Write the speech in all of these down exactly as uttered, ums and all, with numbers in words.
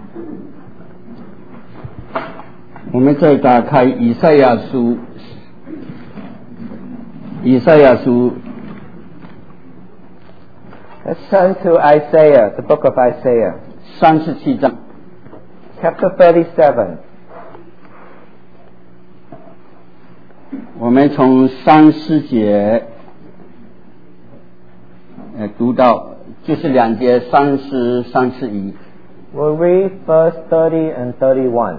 我们再打开以赛亚书，以赛亚书 Let's turn to Isaiah, the book of Isaiah. 三十七章 Chapter thirty-seven. 我们从三十节呃读到就是两节三十三十一。 We'll read verse thirty and thirty-one.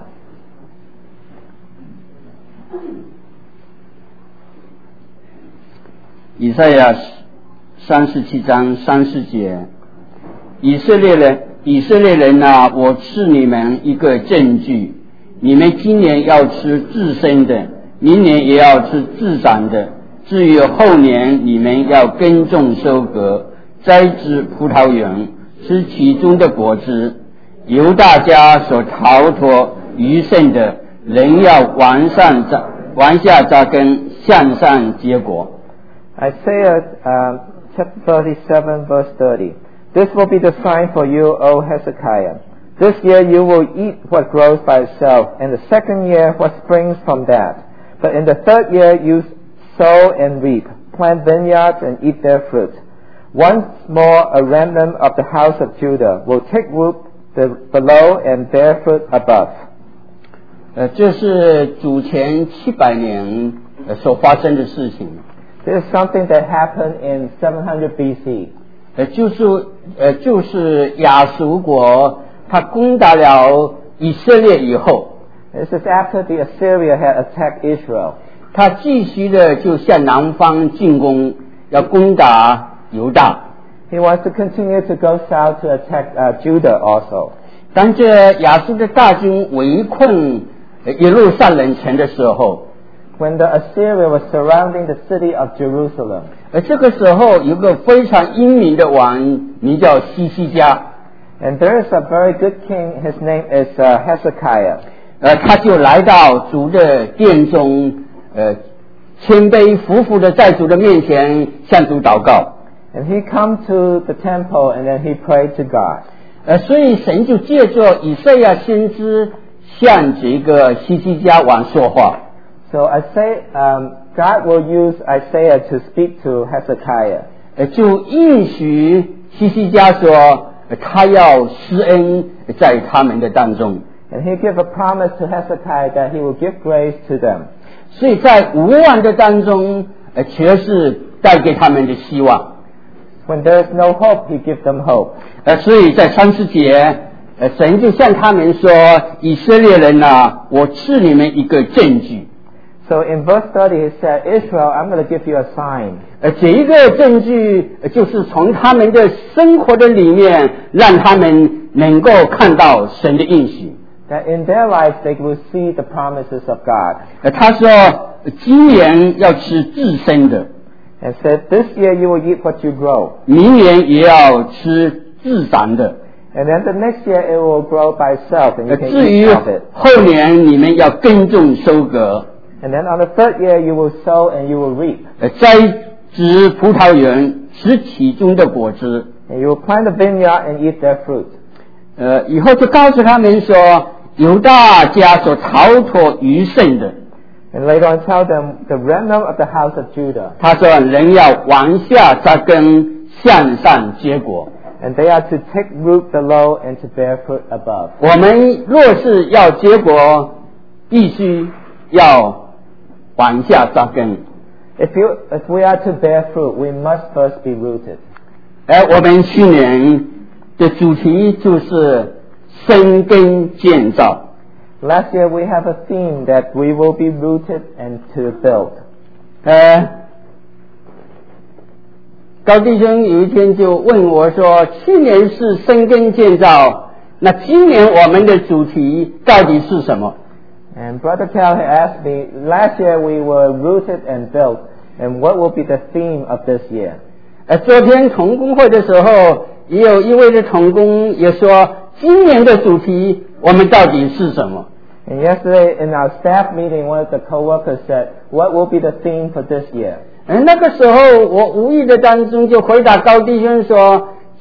以赛亚三十七章三十节，以色列人，以色列人啊，我赐你们一个证据，你们今年要吃自生的，明年也要吃自长的，至于后年你们要耕种收割，栽植葡萄园，吃其中的果子。犹大家所逃脱余剩的，人要往上扎，往下扎根，向上结果。 Isaiah um, chapter thirty-seven, verse thirty. This will be the sign for you, O Hezekiah. This year you will eat what grows by itself, and the second year what springs from that. But in the third year you sow and reap, plant vineyards and eat their fruit. Once more a remnant of the house of Judah will take root below and bear fruit above. 呃，这是主前七百年呃所发生的事情。 This is something that happened in seven hundred B C. 呃，就是呃，就是亚述国他攻打了以色列以后， This is after the Assyria had attacked Israel. 他继续的就向南方进攻，要攻打犹大。 He wants to continue to go south to attack uh, Judah also. 当这亚述的大军围困耶路撒冷城的时候， When the Assyria was surrounding the city of Jerusalem. 而这个时候有个非常英明的王，名叫希西家。 And there is a very good king, his name is uh, Hezekiah. 呃，他就来到主的殿中，呃，谦卑服服的在主的面前向主祷告。 And he come to the temple and then he prayed to God. 呃，所以神就借着以赛亚先知向这个希西家王说话。 So I say, um, God will use Isaiah to speak to Hezekiah. 呃，就应许希西家说，呃他要施恩在他们的当中。 And he gave a promise to Hezekiah that he will give grace to them. 所以在无望的当中，呃，却是带给他们的希望。 When there is no hope, he gives them hope. 呃，所以在三十节，呃，神就向他们说：“以色列人啊，我赐你们一个证据。” So in verse thirty, he said, Israel, I'm going to give you a sign. 呃，这一个证据呃就是从他们的生活的里面，让他们能够看到神的应许。 That in their lives they will see the promises of God. 呃，他说，今年要吃自生的， And said, this year you will eat what you grow. 明年也要吃自长的。 And then the next year it will grow by itself and you 呃， can 至于 eat of it. 后年你们要耕种收割， And then on the third year you will sow and you will reap. 呃，栽植葡萄园，吃其中的果子。 And you will plant a vineyard and eat their fruit. 呃，以后就告诉他们说，犹大家所逃脱余剩的， And later on tell them the remnant of the house of Judah. 他说人要往下扎根，向上结果。 And they are to take root below and to bear fruit above. 我们若是要结果，必须要往下扎根。 If you, if we are to bear fruit, we must first be rooted. 而我们去年的主题就是生根建造。 Last year we have a theme that we will be rooted and to build. 呃，高弟兄有一天就问我说，去年是生根建造，那今年我们的主题到底是什么？ And Brother Cal had asked me, last year we were rooted and built, and what will be the theme of this year? 呃，昨天同工会的时候，也有一位的同工也说，今年的主题我们到底是什么？ And yesterday in our staff meeting, one of the co-workers said, what will be the theme for this year? 呃，那个时候我无意的当中就回答高弟兄说，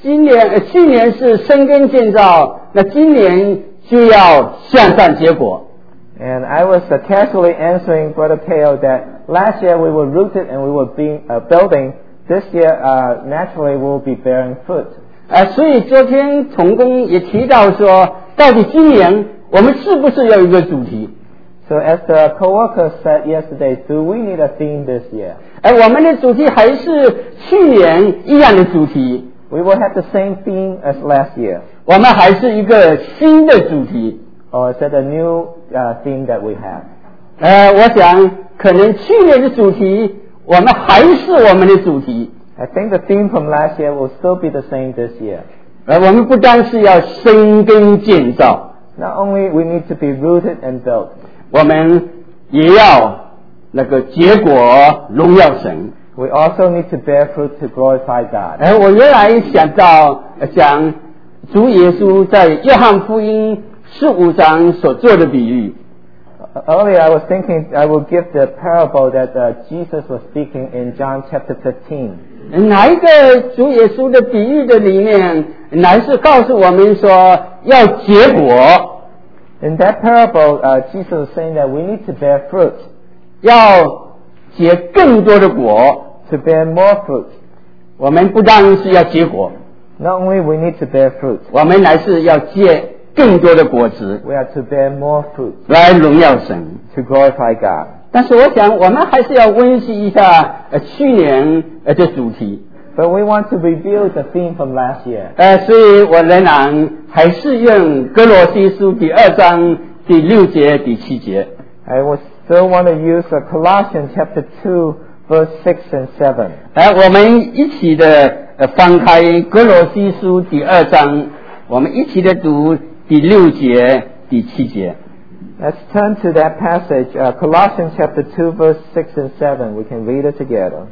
今年呃去年是生根建造，那今年就要向上结果。 And I was uh, casually answering Brother Kale that last year we were rooted and we were being, uh, building. This year, uh, naturally we will be bearing fruit. 呃，所以昨天同工也提到说，到底今年我们是不是有一个主题？ So as the co-worker said yesterday, do we need a theme this year? 而我们的主题还是去年一样的主题， We will have the same theme as last year. 我们还是一个新的主题。 Or is that a new uh, theme that we have? 呃，我想可能去年的主题，我们还是我们的主题。 I think the theme from last year will still be the same this year. 而我们不单是要生根建造， Not only we need to be rooted and built, 我们也要那个结果荣耀神。 we also need to bear fruit to glorify God. 而我原来想到呃讲主耶稣在约翰福音十五章所做的比喻。 Earlier I was thinking I will give the parable that uh, Jesus was speaking in John chapter fifteen. 哪一个主耶稣的比喻的里面，乃是告诉我们说要结果， In that parable, uh, Jesus was saying that we need to bear fruit, 要结更多的果。 to bear more fruit. 我们不单是要结果， Not only we need to bear fruit, 我们乃是要结更多的果子， we are to bear more fruit 来荣耀神。 to glorify God. 但是我想，我们还是要温习一下呃去年呃的主题。 But we want to review the theme from last year. 呃，所以我仍然还是用哥罗西书第二章第六节、第七节。 I will still want to use uh, Colossians chapter two, verse six and seven. 来，我们一起的呃翻开哥罗西书第二章，我们一起的读第六节、第七节。 Let's turn to that passage, uh, Colossians chapter two, verse six and seven. We can read it together.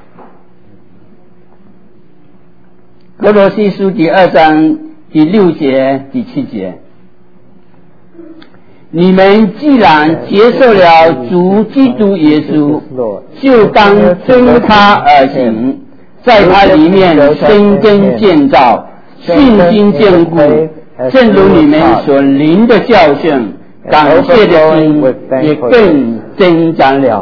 哥罗西书第二章第六节、第七节。你们既然接受了主基督耶稣，就当遵他而行，在他里面生根建造，信心坚固，正如你们所领的教训，感谢的心也更增长了。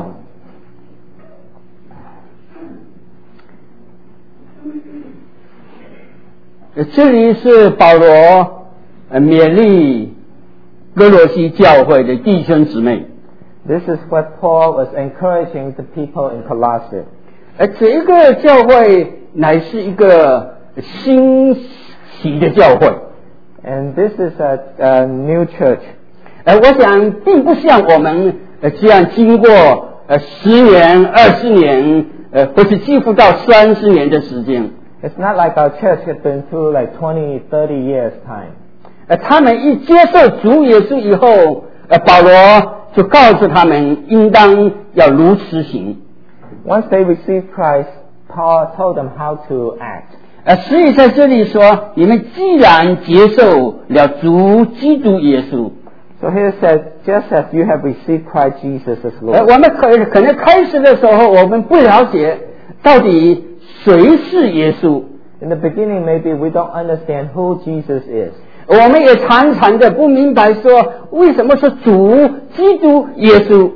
这里是保罗呃勉励哥罗西教会的弟兄姊妹。 This is what Paul was encouraging the people in Colossae. 而这个教会乃是一个新起的教会。 And this is a, a new church. 而我想并不像我们呃这样经过呃十年、二十年，呃或是几乎到三十年的时间。 It's not like our church has been through like twenty, thirty years time. 呃，他们一接受主耶稣以后，呃，保罗就告诉他们应当要如此行。 Once they received Christ, Paul told them how to act. 呃，所以在这里说，你们既然接受了主基督耶稣， So here it says, just as you have received Christ Jesus as 呃， Lord. 我们可可能开始的时候，我们不了解到底谁是耶稣， In the beginning, maybe we don't understand who Jesus is. 我们也常常的不明白说，为什么是主基督耶稣？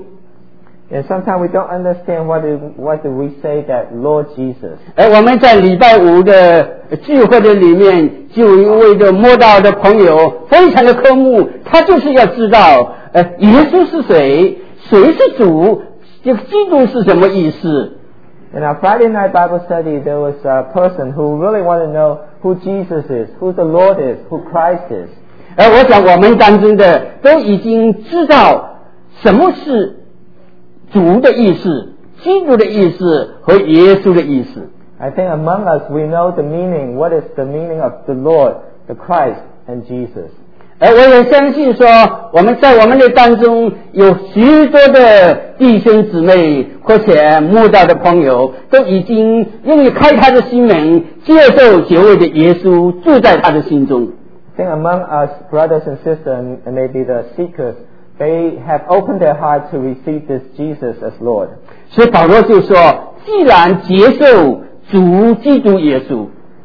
And sometimes we don't understand what do, what do we say that Lord Jesus. 而我们在礼拜五的聚会的里面，就有一位的摸到的朋友，非常的科目，他就是要知道，呃，耶稣是谁，谁是主，这个基督是什么意思？ In our Friday night Bible study, there was a person who really wanted to know who Jesus is, who the Lord is, who Christ is. 而我想我们当中的都已经知道什么是主的意思、基督的意思和耶稣的意思。 I think among us we know the meaning, what is the meaning of the Lord, the Christ, and Jesus. 而我也相信说，我们在我们的当中有许多的弟兄姊妹或者慕道的朋友，都已经愿意开他的心门，接受结位的耶稣住在他的心中。 I think among us, brothers and sisters, and maybe the seekers, they have opened their heart to receive this Jesus as Lord. 所以保罗就说，既然接受主基督耶稣，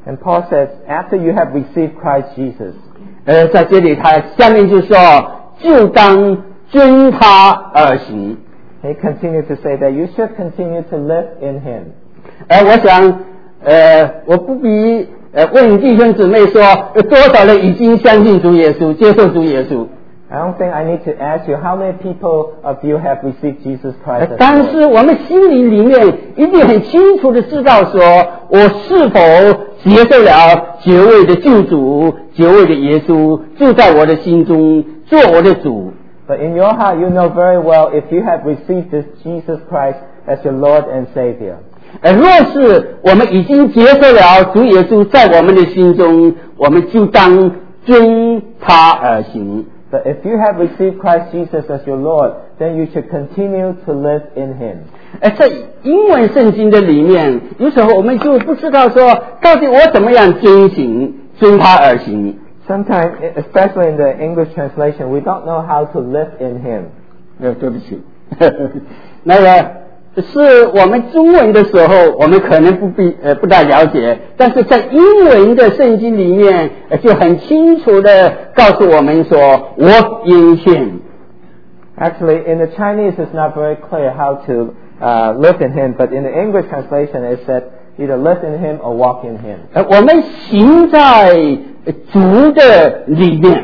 And Paul says, after you have received Christ Jesus, 呃，在这里他下面就说，就当遵他而行。 he continued to say that you should continue to live in him. 呃，我想，呃，我不必呃问弟兄姊妹说，有多少人已经相信主耶稣，接受主耶稣。 I don't think I need to ask you how many people of you have received Jesus Christ as 但 Lord. 是我们心里里面一定很清楚的知道说，我是否接受了九位的救主，九位的耶稣住在我的心中，做我的主。 But in your heart, you know very well if you have received this Jesus Christ as your Lord and Savior. 而若是我们已经接受了主耶稣在我们的心中，我们就当遵他而行。 But if you have received Christ Jesus as your Lord, then you should continue to live in him. 而在英文圣经的里面，有时候我们就不知道说，到底我怎么样遵行，遵他而行。 Sometimes, especially in the English translation, we don't know how to live in him. 呃，对不起，那个是我们中文的时候，我们可能不必呃不大了解，但是在英文的圣经里面，呃就很清楚的告诉我们说 ，walk in him。 Actually, in the Chinese, it's not very clear how to uh, live in him, but in the English translation, it said either live in him or walk in him. 呃，我们行在主的里面，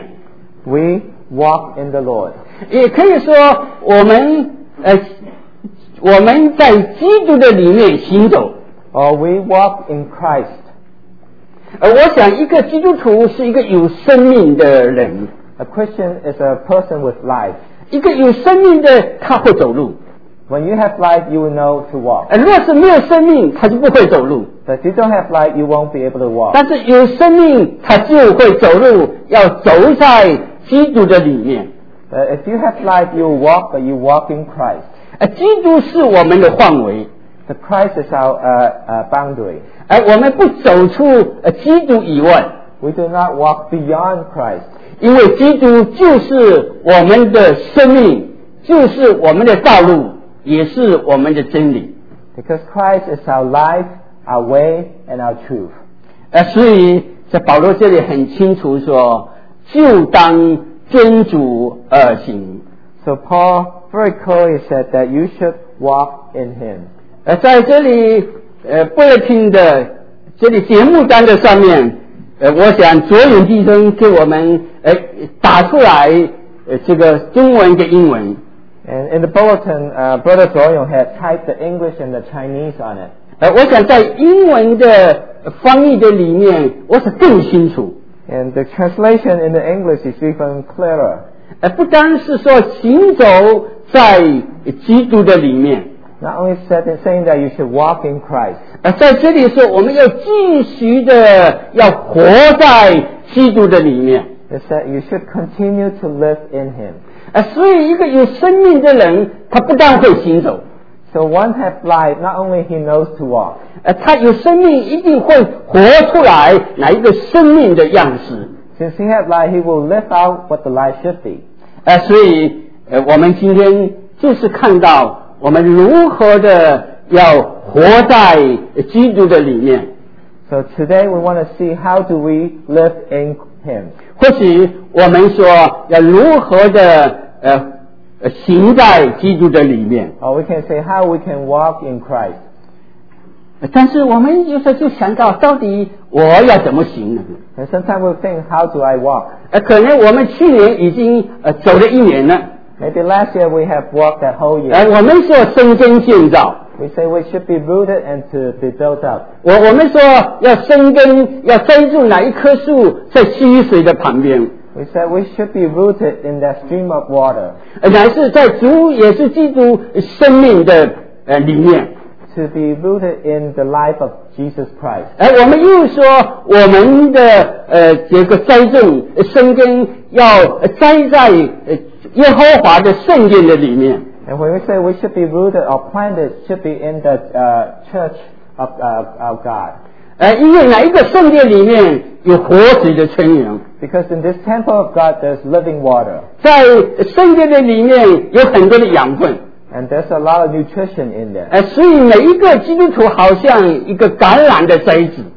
We walk in the Lord. 也可以说我们呃我们在基督的里面行走。 Or we walk in Christ. 呃，我想一个基督徒是一个有生命的人， A Christian is a person with life. 一个有生命的他会走路。 When you have life, you will know to walk. 呃，若是没有生命，他就不会走路。 But if you don't have life, you won't be able to walk. 但是有生命，他就会走路，要走在基督的里面。 Uh, if you have life, you will walk, but you walk in Christ. 呃，基督是我们的范围， The Christ is our uh, uh, boundary. 而我们不走出呃基督以外， We do not walk beyond Christ. 因为基督就是我们的生命，就是我们的道路，也是我们的真理。 Because Christ is our life, our way, and our truth. 呃，所以在保罗这里很清楚说，就当遵主而行。 So Paul very clearly said that you should walk in him. 呃，在这里呃bulletin的这里节目单的上面，呃，我想左远弟兄给我们呃打出来呃这个中文跟英文。 And in the bulletin, uh, Brother Zoyong had typed the English and the Chinese on it. 呃，我想在英文的翻译的里面，我想更清楚。 And the translation in the English is even clearer. 呃，不单是说行走在基督的里面， Not only said, saying that you should walk in Christ. 呃，在这里说我们要继续的要活在基督的里面。 It said you should continue to live in him. 呃，所以一个有生命的人，他不但会行走， So one has life, not only he knows to walk. 呃，他有生命一定会活出来哪一个生命的样式。 Since he has life, he will live out what the life should be. 呃，所以呃，我们今天就是看到我们如何的要活在基督的里面。 So today we want to see how do we live in him. 或许我们说要如何的呃呃行在基督的里面， Or we can say how we can walk in Christ. 但是我们有时候就想到，到底我要怎么行呢？ And sometimes we think, how do I walk? 呃，可能我们去年已经呃走了一年了， Maybe last year we have walked that whole year. 呃，我们说生根建造， We say we should be rooted and to be built up. 我我们说要生根，要栽种哪一棵树在溪水的旁边， We said we should be rooted in that stream of water. 呃，乃是在主也是基督生命的呃里面。 To be rooted in the life of Jesus Christ. 而我们又说，我们的呃这个栽种呃生根要呃栽在呃耶和华的圣殿的里面。 And when we say we should be rooted or planted, should be in the uh, church of uh, our God. 呃，因为哪一个圣殿里面有活水的泉源， Because in this temple of God, there's living water. 在圣殿的里面有很多的养分。 And there's a lot of nutrition in there. 呃，所以每一个基督徒好像一个橄榄的栽子。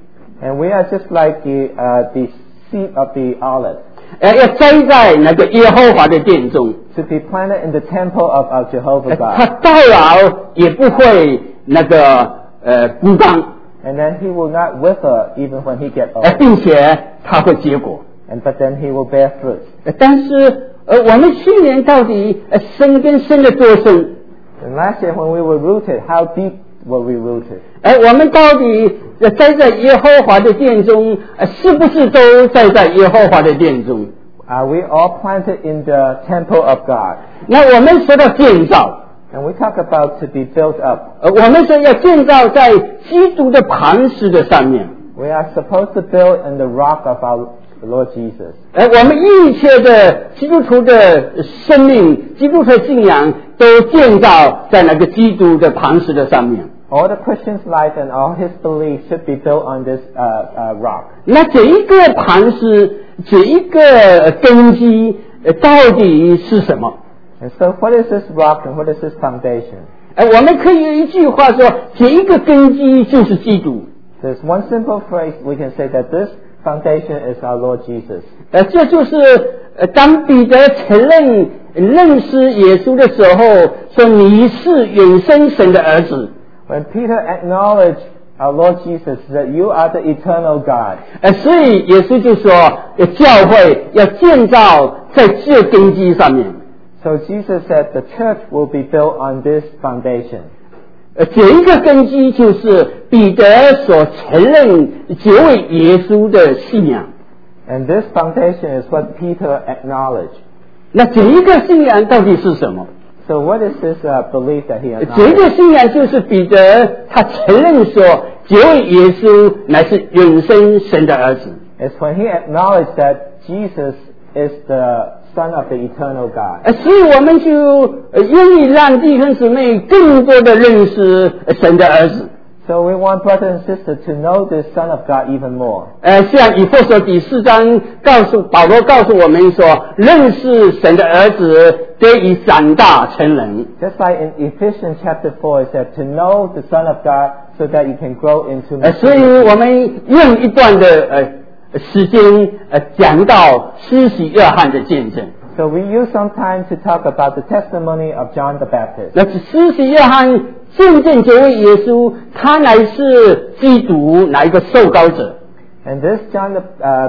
And we are just like the, uh, the seed of the olive. 呃，要栽在那个耶和华的殿中。 To be planted in the temple of our Jehovah 他 God. 到老也不会那个呃枯干， And then he will not wither even when he gets 呃， old. 并且他会结果。 And but then he will bear fruit. 呃但是呃，我们去年到底呃生跟生的多深？ And last year when we were rooted, how deep were we rooted? 哎，我们到底呃栽在耶和华的殿中，呃，是不是都栽在耶和华的殿中？ Are we all planted in the temple of God? 那我们说到建造， And we talk about to be built up. 呃，我们说要建造在基督的磐石的上面。 We are supposed to build in the rock of our Lord Jesus. 哎，我们一切的基督徒的生命、基督徒的信仰，都建造在那个基督的磐石的上面。 All the Christian's life and all his beliefs should be built on this uh, uh, rock. 那这一个磐石，这一个根基，呃，到底是什么？ And so what is this rock and what is this foundation? 哎，我们可以有一句话说，这一个根基就是基督。 There's one simple phrase we can say that this foundation is our Lord Jesus. 呃，这就是呃，当彼得承认认识耶稣的时候，说你是永生神的儿子。 When Peter acknowledged our Lord Jesus that you are the eternal God. 呃，所以耶稣就说，呃，教会要建造在这根基上面。 So Jesus said the church will be built on this foundation. 呃，这一个根基就是彼得所承认这位耶稣的信仰。 And this foundation is what Peter acknowledged. 那这一个信仰到底是什么？ So what is this uh, belief that he 这一 acknowledged? 个信仰就是彼得他承认说，这位耶稣乃是永生神的儿子。 It's when he acknowledged that Jesus is the Son of the eternal God. 呃，所以我们就呃愿意让弟兄姊妹更多的认识呃神的儿子。 So we want brothers and sisters to know this Son of God even more. 呃，像以弗所第四章告诉保罗告诉我们说，认识神的儿子得以长大成人。 Just like in Ephesians chapter four, it said to know the Son of God so that you can grow into 呃，所以 maturity. 我们用一段的呃时间呃讲到施洗约翰的见证。 So we use some time to talk about the testimony of John the Baptist. 那施洗约翰见证这位耶稣，他乃是基督哪一个受膏者。 And this John the uh,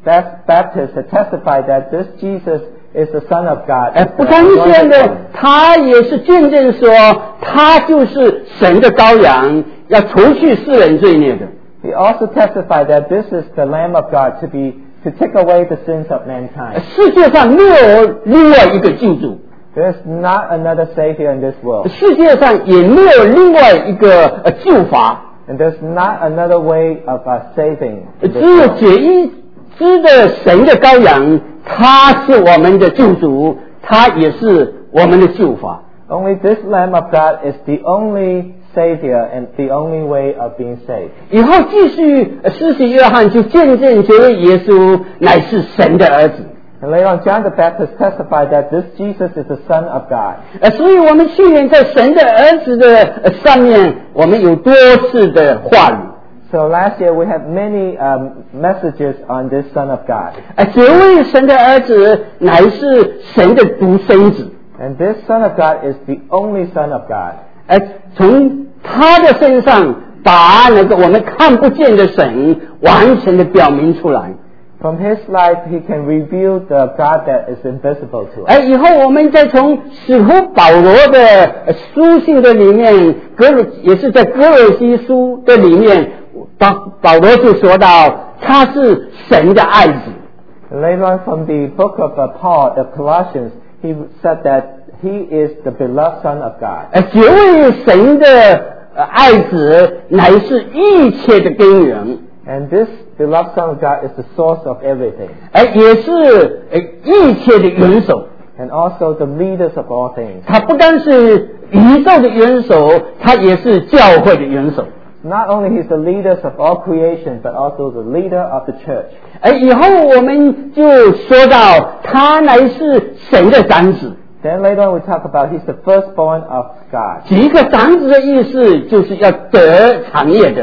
Baptist had testified that this Jesus is the Son of God. 哎， is 不 the 单 anointed 现的 one.， 他也是见证说，他就是神的羔羊，要除去世人罪孽的。 He also testified that this is the Lamb of God to be to take away the sins of mankind. 世界上没有另外一个救主， There's not another Savior in this world. 世界上也没有另外一个呃救法， And there's not another way of uh, saving. in 只 this 有 world. 这一只的神的羔羊，他是我们的救主，他也是我们的救法。 Only this Lamb of God is the only Savior and the only way of being saved. 以后继续，呃施洗约翰就见证这位耶稣乃是神的儿子。 And later on, John the Baptist testified that this Jesus is the Son of God. 呃，所以我们去年在神的儿子的呃上面，我们有多次的话语。 So last year we had many um, messages on this Son of God. 呃，这位神的儿子乃是神的独生子。 And this Son of God is the only Son of God. 呃，从他的身上把那个我们看不见的神完全的表明出来。 From his life, he can reveal the God that is invisible to us. 而以后我们再从使徒保罗的呃书信的里面，哥罗也是在哥罗西书的里面，保保罗就说到他是神的爱子。 Later on, from the book of uh, Paul, of Colossians, he said that he is the beloved Son of God. 而这位神的呃爱子乃是一切的根源， And this beloved Son of God is the source of everything. 而也是呃一切的元首。 And also the leaders of all things. 他不单是宇宙的元首，他也是教会的元首。 Not only he's the leaders of all creation, but also the leader of the church. 而以后我们就说到他乃是神的长子。 Then later on we talk about he's the firstborn of God. 这一个长子的意思就是要得产业的。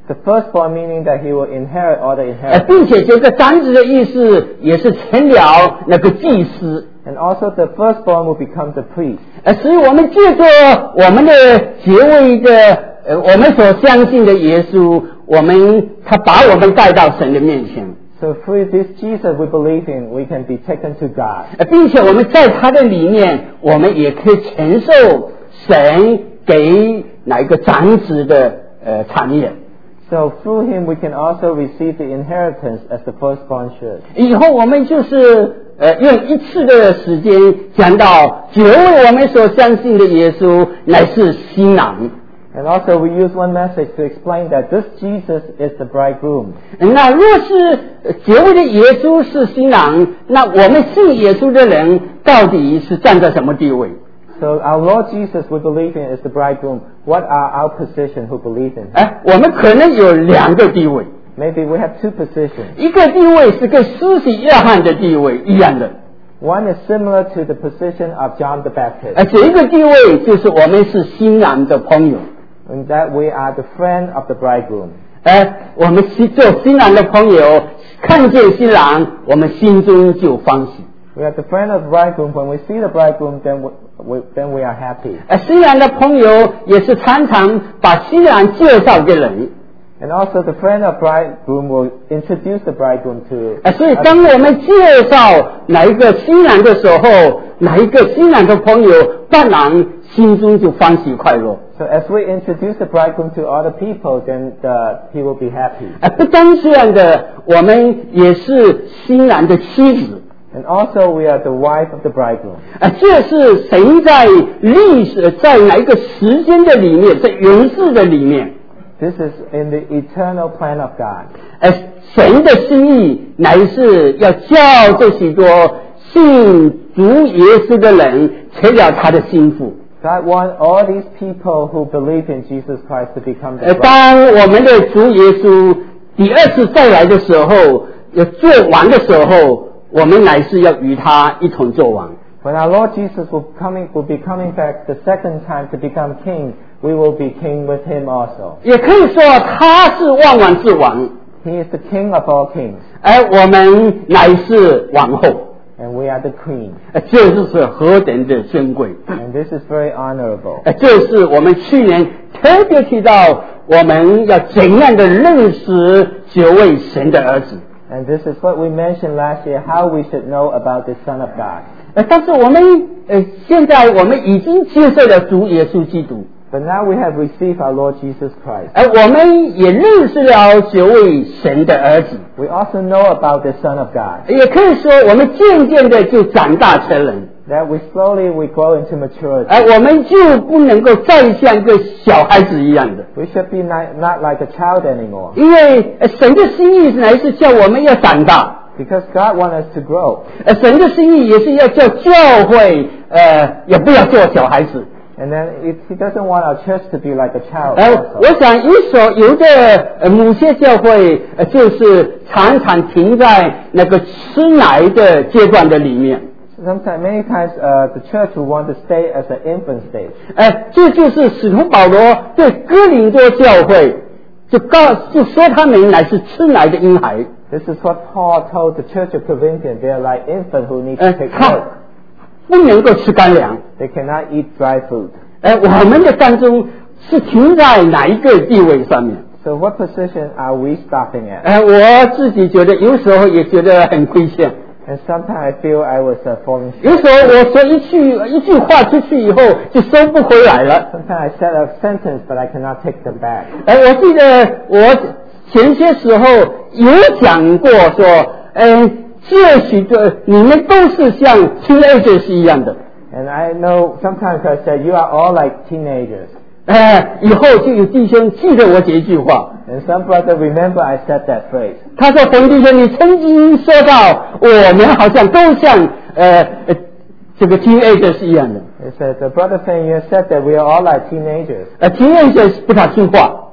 The firstborn meaning that he will inherit all the 呃， inheritance. 并且这个长子的意思也是成了那个祭司。 And also the firstborn will become the priest. 呃，所以我们借着我们的结位的呃，我们所相信的耶稣，我们他把我们带到神的面前。 So through this Jesus we believe in, we can be taken to God. 呃，并且我们在他的里面，我们也可以承受神给哪一个长子的呃产业。 So through him we can also receive the inheritance as the firstborn should. 以后我们就是呃用一次的时间讲到九位我们所相信的耶稣乃是新郎。 And also we use one message to explain that this Jesus is the bridegroom. 那若是九位的耶稣是新郎，那我们信耶稣的人到底是站在什么地位？ So our Lord Jesus we believe in is the bridegroom. What are our position who believe in him? 哎，我们可能有两个地位， Maybe we have two positions. 一个地位是跟施洗约翰的地位一样的， One is similar to the position of John the Baptist. 而且一个地位就是我们是新郎的朋友。 In that we are the friend of the bridegroom. 哎，我们做新郎的朋友，看见新郎，我们心中就欢喜。 We are the friend of the bridegroom. When we see the bridegroom, then we, we, then we are happy. 哎，新郎的朋友也是常常把新郎介绍给人。 And also the friend of bridegroom will introduce the bridegroom to 哎，所以当我们介绍哪一个新郎的时候，哪一个新郎的朋友，伴郎心中就欢喜快乐。 So as we introduce the bridegroom to other people, then the, he will be happy. 哎，不单这样的，我们也是新郎的妻子。 And also we are the wife of the bridegroom. 啊，这是神在历史在哪一个时间的里面，在永世的里面， This is in the eternal plan of God. 呃，神的心意乃是要叫这许多信主耶稣的人成了他的心腹。 God wants all these people who believe in Jesus Christ to become the 呃， bride. 当我们的主耶稣第二次再来的时候，要做王的时候，我们乃是要与他一同做王。 When our Lord Jesus will, coming, will be coming back the second time to become king, we will be king with him also. 也可以说他是万王之王， He is the king of all kings, 而我们乃是王后。 and we are the queen. 呃，这就是何等的珍贵！ And this is very honorable. 呃，这是我们去年特别提到，我们要怎样的认识九位神的儿子。 And this is what we mentioned last year, how we should know about the Son of God. 呃，但是我们呃，现在我们已经接受了主耶稣基督， But now we have received our Lord Jesus Christ. 而我们也认识了九位神的儿子， We also know about the Son of God. 也可以说我们渐渐的就长大成人， That we slowly we grow into maturity. 而我们就不能够再像一个小孩子一样的。 We should be not, not like a child anymore. 因为呃神的心意乃是叫我们要长大， Because God wants us to grow. 呃，神的心意也是要叫教会，呃，也不要做小孩子。 And then it, He doesn't want our church to be like a child 呃， also. 我想有所有的呃某些教会，呃，就是常常停在那个吃奶的阶段的里面。 Sometimes, many times, uh, the church will want to stay as an infant stage. 呃，这就是使徒保罗对哥林多教会就告就说他们乃是吃奶的婴孩。 This is what Paul told the church of Corinthians. They are like infants who need to 呃， take 他 milk. 不能够吃干粮。 They cannot eat dry food. 呃，我们的当中是停在哪一个地位上面？ So what position are we stopping at? 呃，我自己觉得有时候也觉得很亏欠。 And sometimes I feel I was uh, falling 有 short. 时候我说一句一句话出去以后就收不回来了。 Sometimes I said a sentence, but I cannot take them back. 哎，我记得我前些时候有讲过说，嗯，这许多你们都是像 teenagers 一样的， And I know sometimes I said, you are all like teenagers. 哎，以后就有弟兄记得我这一句话。 And some brother remember I said that phrase. 他说：“冯弟兄，你曾经说到我们好像都像呃呃这个 teenagers 一样的， He said, the brother saying you said that we are all like teenagers. 呃 teenagers 不大听话，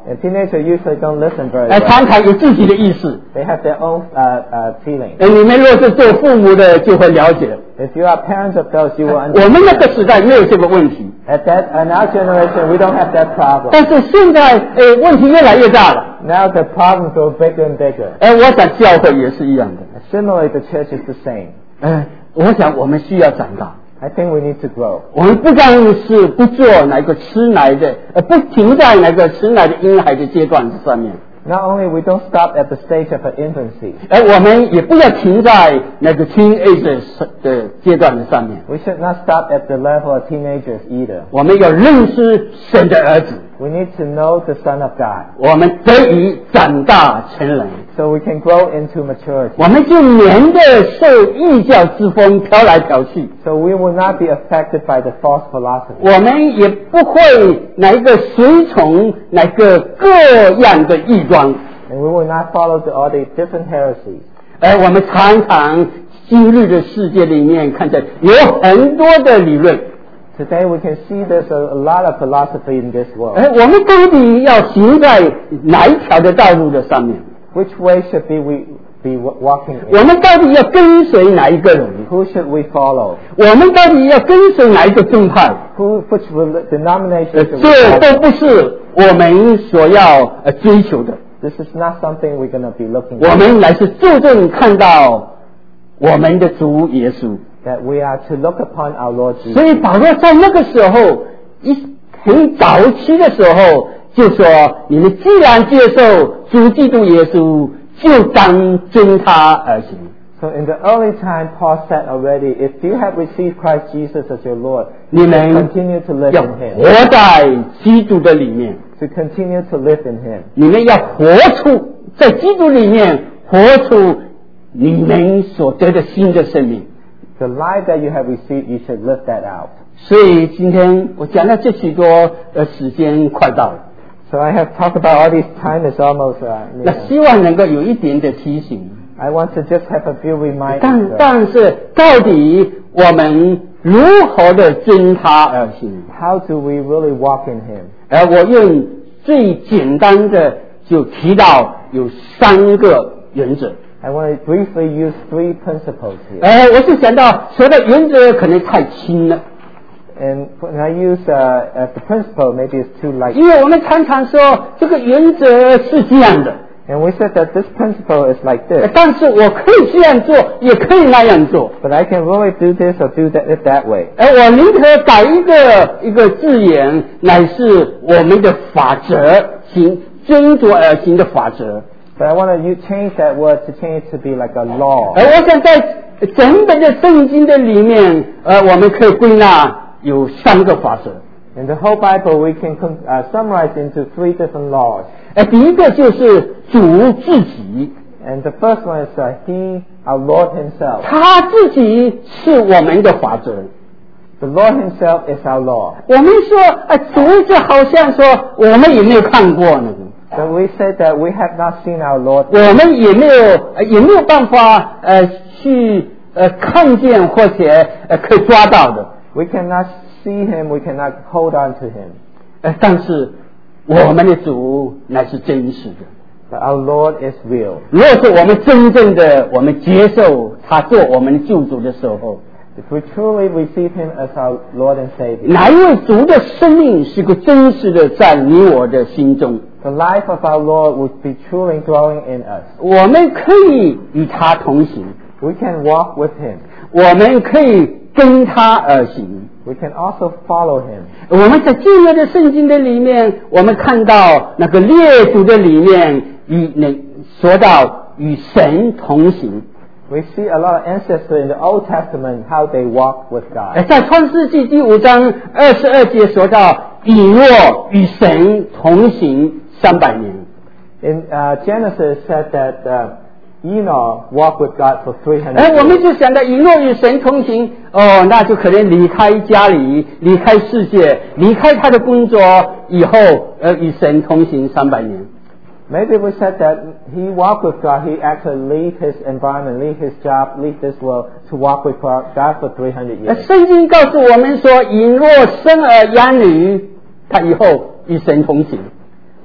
And teenagers usually don't listen very 呃， well. 常常有自己的意思。 They have their own uh, uh, feelings. 呃，你们若是做父母的，就会了解。 If you are parents of those, you will 我们那个 understand. 时代没有这个问题， At that, in our generation, we don't have that problem. 但是现在，呃，问题越来越大了。 Now the problems grow bigger and bigger. 呃，我想教会也是一样的。 Similarly, the church is the same. 呃，我想我们需要长大。 I think we need to grow. 我们不单是不做哪个吃奶的，呃，不停在哪个吃奶的婴孩的阶段上面， Not only we don't stop at the stage of infancy, 而我们也不要停在那个 teenager 的阶段的上面。 we should not stop at the level of teenagers either. 我们要认识神的儿子， We need to know the Son of God 我们得以长大成人， so we can grow into maturity. 我们就免得受异教之风飘来飘去， So we will not be affected by the false philosophy. 我们也不会哪一个随从哪个各样的异端。 And we will not follow the, all the different heresies. 而我们常常今日的世界里面看见有很多的理论， Today we can see there's a, a lot of philosophy in this world. 而我们到底要行在哪一条的道路的上面？ Which way should be we be wa- walking 我 in? 们到底要跟随哪一个人？ Who should we follow? 我们到底要跟随哪一个宗派？ Who, which rel- denomination 呃， should we 这都 follow? 不是我们所要呃追求的。 This is not something we're going to be looking 我 at. 们乃是注重看到我们的主耶稣。 That we are to look upon our Lord 所 Jesus. 以保罗在那个时候，一很早期的时候就说：你们既然接受主基督耶稣，就当遵他而行。 So in the early time, Paul said already, if you have received Christ Jesus as your Lord, 你 you 们 should continue to live 要 in Him. 活在基督的里面， To continue to live in Him. 你们要活出在基督里面活出你们所得的新的生命。 The life that you have received, you should live that out. 所以今天我讲到这许多呃时间快到了， So I have talked about all this time is almost, uh, 那 near. 希望能够有一点的提醒。 I want to just have a few reminders. 但 uh, 但是到底我们如何的遵他而行？ How do we really walk in Him? 而我用最简单的就提到有三个原则。 I want to briefly use three principles here. 哎，我是想到说的原则可能太轻了， And when I use uh, as the principle, maybe it's too light. 因为我们常常说这个原则是这样的， And we said that this principle is like 呃 this. 但是我可以这样做，也可以那样做。 But I can really do this or do that it that way. 而我宁可改一个一个字眼，乃是我们的法则，行遵着而行的法则。 But I want to you change that word to change it to be like a law. 而我想在整本的圣经的里面，呃，我们可以归纳有三个法则。 In the whole Bible, we can con- uh, summarize into three different laws. 呃，第一个就是主自己， And the first one is uh, He, our Lord Himself. 他自己是我们的法则。 The Lord Himself is our law. 我们说，呃，主就好像说我们也没有看过呢， So we said that we have not seen our Lord. 我们也没有，呃也没有办法呃去呃看见或者呃可以抓到的。 We cannot see Him. We cannot hold on to Him. 呃，但是我们的主乃是真实的。 But our Lord is real. 如果是我们真正的我们接受他做我们的救主的时候， If we truly receive Him as our Lord and Savior, 哪一位主的生命是个真实的在你我的心中？ the life of our Lord would be truly dwelling in us. 我们可以与他同行， We can walk with Him. 我们可以跟他而行。 We can also follow Him. 我们在旧约的圣经的里面，我们看到那个列祖的里面，与那说到与神同行。 We see a lot of ancestors in the Old Testament how they walk with 呃 God. 在创世纪第五章二十二节说到，以诺与神同行三百年。 In uh, Genesis, it said that uh, Enoch walked with God for three hundred 哎，我们 years. 就想到以诺与神同行，哦，那就可能离开家里，离开世界，离开他的工作以后，呃，与神同行三百年。 Maybe we said that he walked with God. He actually leave his environment, leave his job, leave this world to walk with God for three hundred 呃 years. 圣经告诉我们说，以诺生儿养女，他以后与神同行。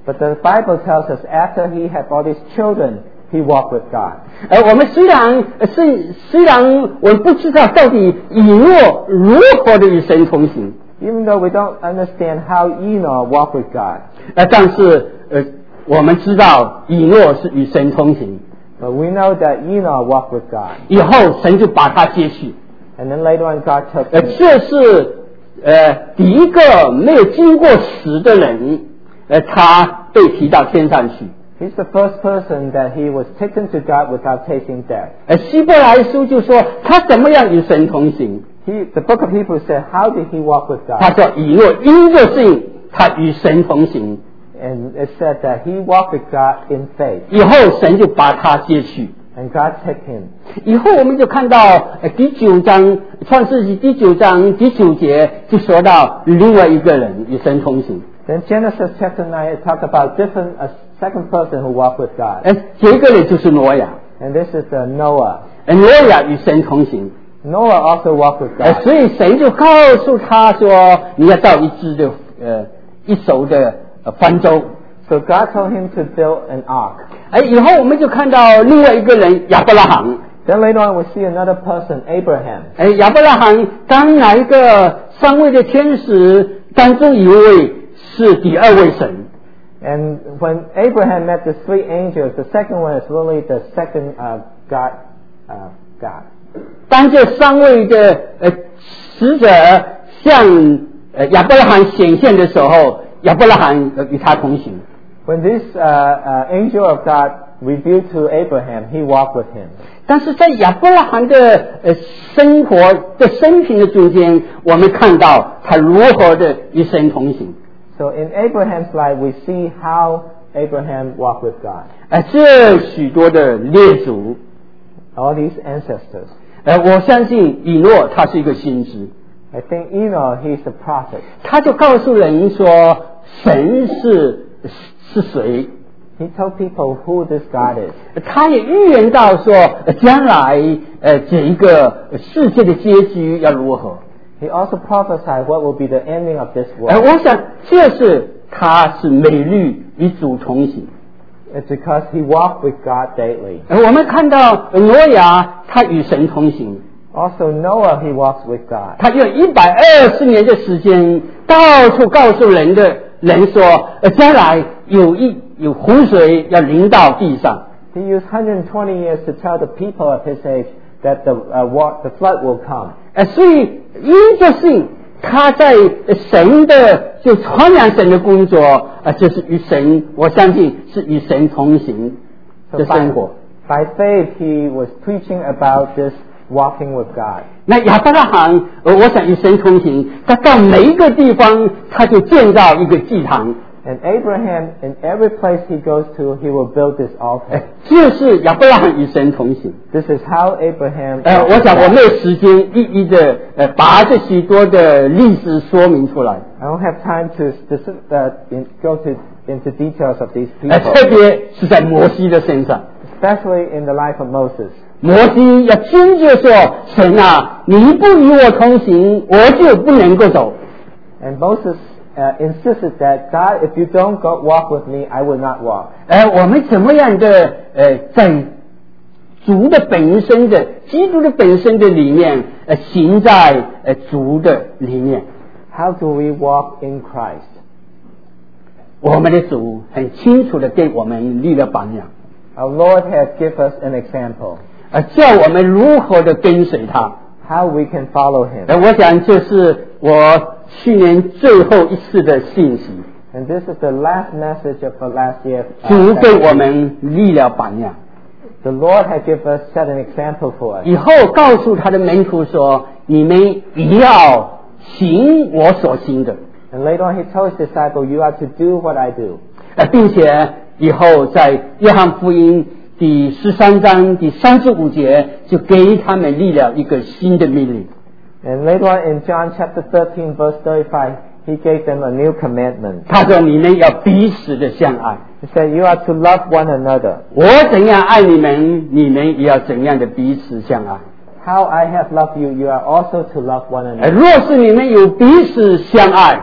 But the Bible tells us after he had all these children, he walked with God. 而我们虽然是虽然我们不知道到底以诺如何的与神同行， Even though we don't understand how Enoch walked with God, 呃，但是呃，我们知道以诺是与神同行， but we know that Enoch walked with God. 以后神就把他接去。 And then later on, God took 呃， him. 这是呃第一个没有经过死的人，呃，他被提到天上去。 He's the first person that he was taken to God without tasting death. 呃，希伯来书就说他怎么样与神同行。 He, the book of Hebrews said, how did he walk with 他 God? 说以诺因着信，他与神同行， And it said that he walked with God in faith. 以后神就把他接去。 And God took him. 以后我们就看到呃第九章创世纪第九章第九节就说到另外一个人与神同行。 Then Genesis chapter nine, it talks about different, a second person who walked with God. 呃，这个人就是挪亚。 And this is uh, Noah. 呃，挪亚与神同行。 Noah also walked with 呃， God. 所以神就告诉他说，你要造一只的呃一艘的呃帆舟。 So God told him to build an ark. 哎，以后我们就看到另外一个人亚伯拉罕。 Then later on we see another person, Abraham. 哎，亚伯拉罕当哪一个三位的天使当中一位是第二位神。 And when Abraham met the three angels, the second one is really the second uh, God. Uh, God. 当这三位的呃使者向呃亚伯拉罕显现的时候，亚伯拉罕呃与他同行。 When this uh, uh, angel of God revealed to Abraham, he walked with him. 但是在亚伯拉罕的呃生活的生平的中间，我们看到他如何的与神同行。 So in Abraham's life, we see how Abraham walked with God. 呃，这许多的列祖， All these ancestors. 呃，我相信以诺他是一个先知， I think Enoch, he's a prophet. 他就告诉人说神是是谁。 He told people who this God is. 他也预言到说，呃将来呃这一个世界的结局要如何。 He also prophesied what will be the ending of this 呃， world. 我想这是他是美律与主同行。 It's because he walked with God daily. 呃，我们看到呃挪亚他与神同行， Also Noah, he walks with God. 他用一百二十年的时间，到处告诉人的人说，呃，将来有一有洪水要临到地上。 He used one hundred twenty years to tell the people of his age that the, uh, wa- the flood will come. 呃，所以因着信，他在呃神的就传扬神的工作，呃，就是与神，我相信是与神同行 So 的 by, 生活。 by faith, he was preaching about this walking with God. 那亚伯拉罕，呃，我想与神同行，他到每一个地方，他就建造一个祭坛。 And Abraham, in every place he goes to, he will build this 哎 altar.， 这是亚伯拉罕与神同行。 This is how Abraham. 呃，我想我没有时间一一的呃把这许多的历史说明出来， I don't have time to specific, uh, in, go to, into details of these 呃， people, 特别是在摩西的身上。 especially in the life of Moses. 摩西要坚决说：“神啊，你不与我同行，我就不能够走。 And Moses uh, insisted that God, if you don't go walk with me, I will not walk. ” 呃，我们怎么样的呃，在主的本身的基督的本身的里面，呃，行在呃主的里面。 How do we walk in Christ? 我们的主很清楚的给我们立了榜样， Our Lord has given us an example 呃，叫我们如何的跟随他。 how we can follow Him. 呃，我想这是我去年最后一次的信息。 And this is the last message of the last year. 主 Uh, 给我们立了榜样， the Lord has given us set an example for us. 以后告诉他的门徒说：“你们也要行我所行的。 And later on, He told His disciples, "You are to do what I do." ” 呃，并且以后在约翰福音第十三章第三十五节就给他们立了一个新的命令。 And later on in John chapter thirteen, verse thirty-five, He gave them a new commandment. 他说：“你们要彼此的相爱。 He said, "You are to love one another. 我怎样爱你们，你们也要怎样的彼此相爱。 How I have loved you, you are also to love one 呃， another." 若是你们有彼此相爱，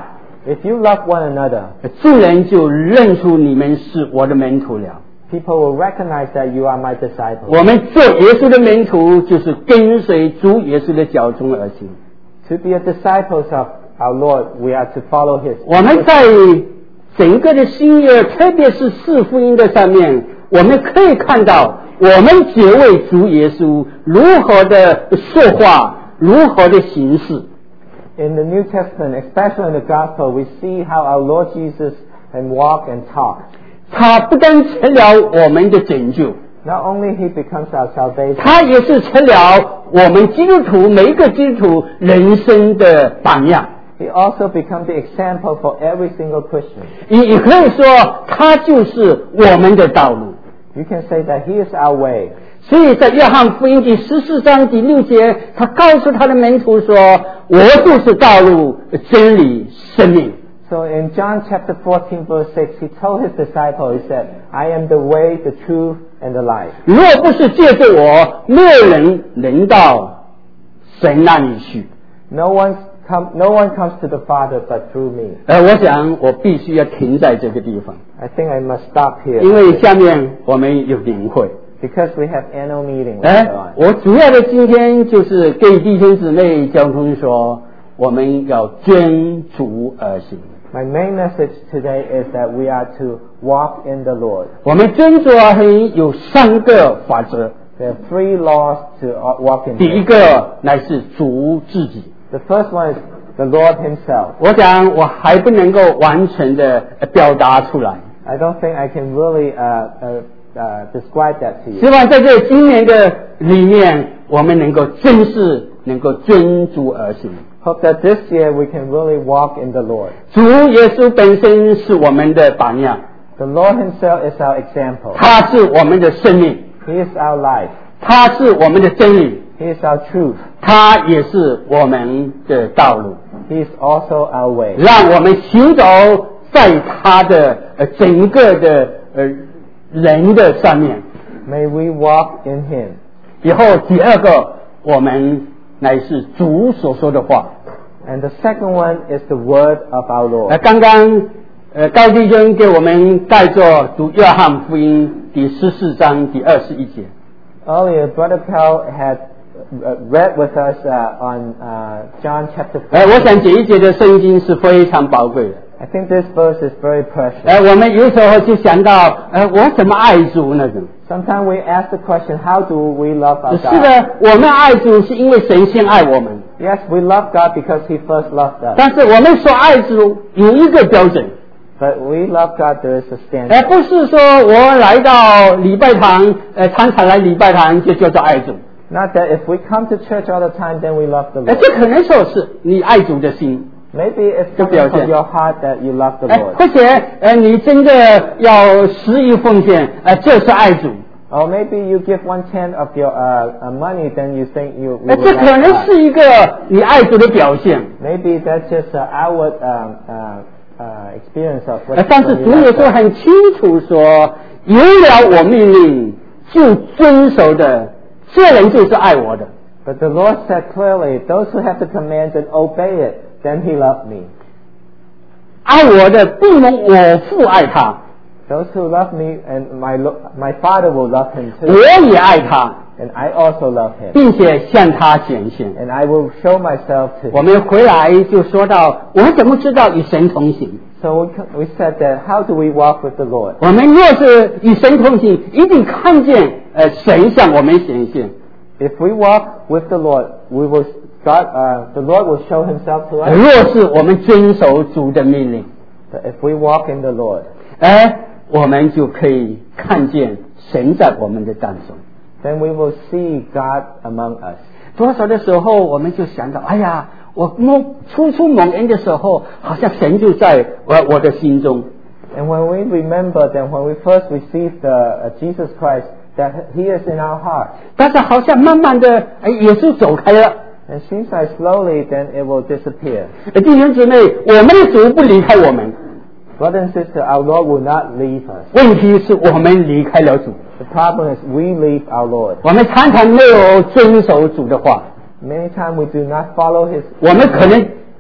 If you love one another, 众人就认出你们是我的门徒了。 people will recognize that you are my disciples. 我们做耶稣的门徒，就是跟随主耶稣的脚踪而行。 To be a disciples of our Lord, we are to follow His. 我们在整个的新约，特别是四福音的上面，我们可以看到我们几位主耶稣如何的说话，如何的行事。 In the New Testament, especially in the Gospel, we see how our Lord Jesus can walk and talk. 他不但成了我们的拯救， Not only He becomes our salvation, 他也是成了我们基督徒每一个基督徒人生的榜样。 He also becomes the example for every single Christian. 也也可以说，他就是我们的道路。 You can say that He is our way. 所以在约翰福音第十四章第六节，他告诉他的门徒说：“我就是道路、真理、生命。” So in John chapter fourteen verse six, He told His disciples, He said, I am the way, the truth, and the life. 若不是借着我，没有人能到神那里去。 No one come, no one comes to the Father but through me. 而我想，我必须要停在这个地方， I think I must stop here 因为下面我们有灵会。 because we have annual meeting 哎 later on. 我主要的今天就是给弟兄姊妹交通说，我们要遵主而行。 My main message today is that we are to walk in the Lord. 我们遵主而行有三个法则， There are three laws to walk in 第一 Him. 个乃是主自己。 The first one is the Lord Himself. 我想我还不能够完全的表达出来， I don't think I can really uh, uh, uh, describe that to 希 you. 望在这今年的里面，我们能够真是能够遵主而行。 Hope that this year we can really walk in the Lord. 主耶稣本身是我们的榜样， The Lord Himself is our example. 他是我们的生命， He is our life. 他是我们的真理， He is our truth. 他也是我们的道路， He is also our way. 让我们行走在他的呃整个的呃人的上面。 May we walk in Him. 以后第二个，我们乃是主所说的话。 And the second one is the word of our 呃， Lord. 刚刚呃高弟兄给我们带着读约翰福音第十四章第二十一节。 Earlier, Brother Carl had uh, read with us uh, on uh, John chapter 呃，我 four. 想这一节的圣经是非常宝贵的。 I think this verse is very precious. 呃，我们有时候就想到，呃，我怎么爱主那种？ Sometimes we ask the question, how do we love our 是 God? 的，我们爱主是因为神先爱我们， Yes, we love God because He first loved us. 但是我们所爱主有一个标准， But we love God, there is a 而 standard. 不是说我来到礼拜堂，呃，常常来礼拜堂就叫做爱主。 Not that if we come to church all the time, then we love the 呃， Lord. 这可能说是你爱主的心。 Maybe it's 这表 coming 现。 from your heart that you love the 哎， Lord. 或者呃，你真的要十一奉献，呃，这是爱主。 Or maybe you give one tenth of your uh, uh, money, then you think you, you 呃， will 这可 love 能 God. 是一个你爱主的表现。 Maybe that's just an outward um, uh, uh, experience of 呃 what 但是 when 主 you 耶 love 稣 God. 很清楚说，有了我命令就遵守的，这人就是爱我的。 But the Lord said clearly, those who have the commands and obey it, then He loved me. 爱我的不能我父爱他， Those who love me and my lo- my Father will love him 我 too. 也爱他， And I also love him. 并且向他显现。 And I will show myself to 我 him. 们回来就说到，我怎么知道与神同行？ So we, c- we said that how do we walk with the Lord? 我们若是与神同行，一定看见呃神向我们显现。 If we walk with the Lord, we will God, uh, the Lord will show himself to 呃 us. 若是我们遵守主的命令， But if we walk in the Lord, 哎，我们就可以看见神在我们的当中。 then we will see God among us. 多少的时候，我们就想到，哎呀，我蒙初出蒙恩的时候，好像神就在我我的心中。 And when we remember that when we first received the, uh, Jesus Christ, that He is in our heart. 但是好像慢慢的，哎，耶稣走开了。 And seems like slowly, then it will disappear. 呃弟兄姊妹，我们的主不离开我们， Brother and sister, our Lord will not leave us. 问题是我们离开了主。 The problem is we leave our Lord. 我们常常没有遵守主的话， Many times we do not follow His 我们可能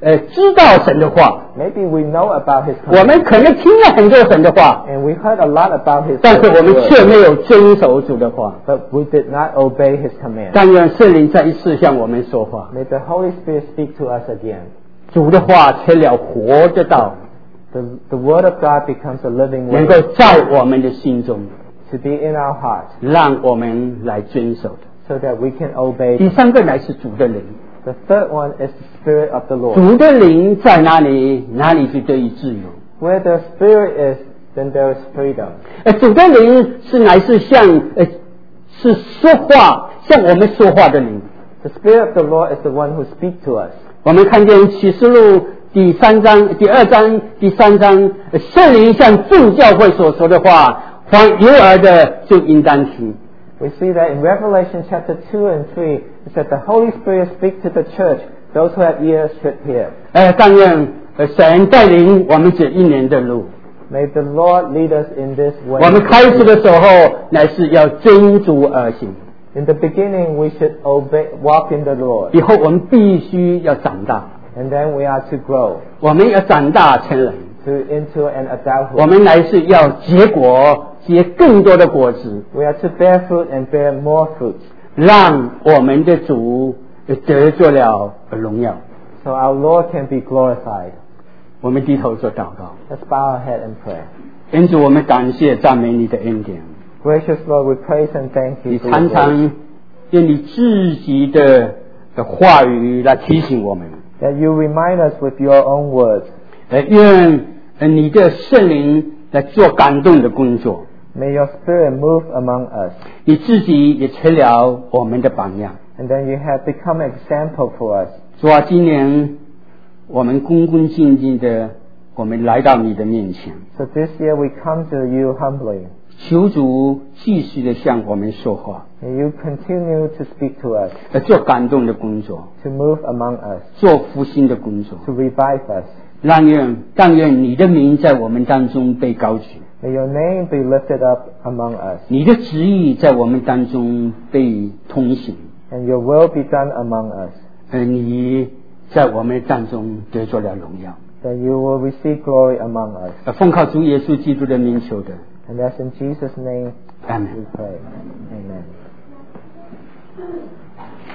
呃知道神的话， Maybe we know about His 我们 command, 可能听了很多神的话， and we heard a lot about His 但是我们却 word, 没有遵守主的话。 but we did not obey His command. 但愿圣灵再一次向我们说话， May the Holy Spirit speak to us again. 主的话成了活的道， The, the Word of God becomes a living 能够 word 在我们的心中， to be in our hearts 让我们来遵守的。 so that we can obey. 第三个乃是主的灵， The third one is the Spirit of the Lord. 主的灵在哪里，哪里就得以自由。 Where the Spirit is, then there is freedom. 呃，主的灵是乃是像呃是说话，像我们说话的灵。 The Spirit of the Lord is the one who speaks to us. 我们看见启示录第三章、第二章、第三章，呃圣灵向众教会所说的话，凡有耳的就应当听。 We see that in Revelation chapter two and three, it said the Holy Spirit speaks to the church. Those who have ears should hear. 呃，但愿呃神带领我们这一年的路。 May the Lord lead us in this way. 我们开始的时候，乃是要遵主而行。 In the beginning, we should obey, walk in the Lord. 以后我们必须要长大， And then we are to grow 我们要长大成人， to into an 我 adulthood. 们乃是要结果，结更多的果子， We are to bear fruit and bear more fruit, 让我们的主得着了荣耀。 so our Lord can be glorified. 我们低头做祷告， Let's bow our head and pray. 恩主，我们感谢赞美你的恩典， Gracious Lord, we praise and thank 你 you for 常 your word. 常用你自己的的话语来提醒我们， That you remind us with your own words. 呃，愿呃你的圣灵来做感动的工作， May your Spirit move among us. 你自己也成了我们的榜样。 And then you have become an example for us. 主啊，今年我们恭恭敬敬的，我们来到你的面前， So this year we come to you humbly. 求主继续的向我们说话， May you continue to speak to us, 呃，做感动的工作， to move among us, 做复兴的工作， to revive us. 让愿但愿你的名在我们当中被高举， May your name be lifted up among us, 你的旨意在我们当中被通行， and your will be done among us. 呃，你在我们当中得着了荣耀。 That you will receive glory among us. 呃，奉靠主耶稣基督的名求的， And that's in Jesus' name 阿门。 we pray. Amen.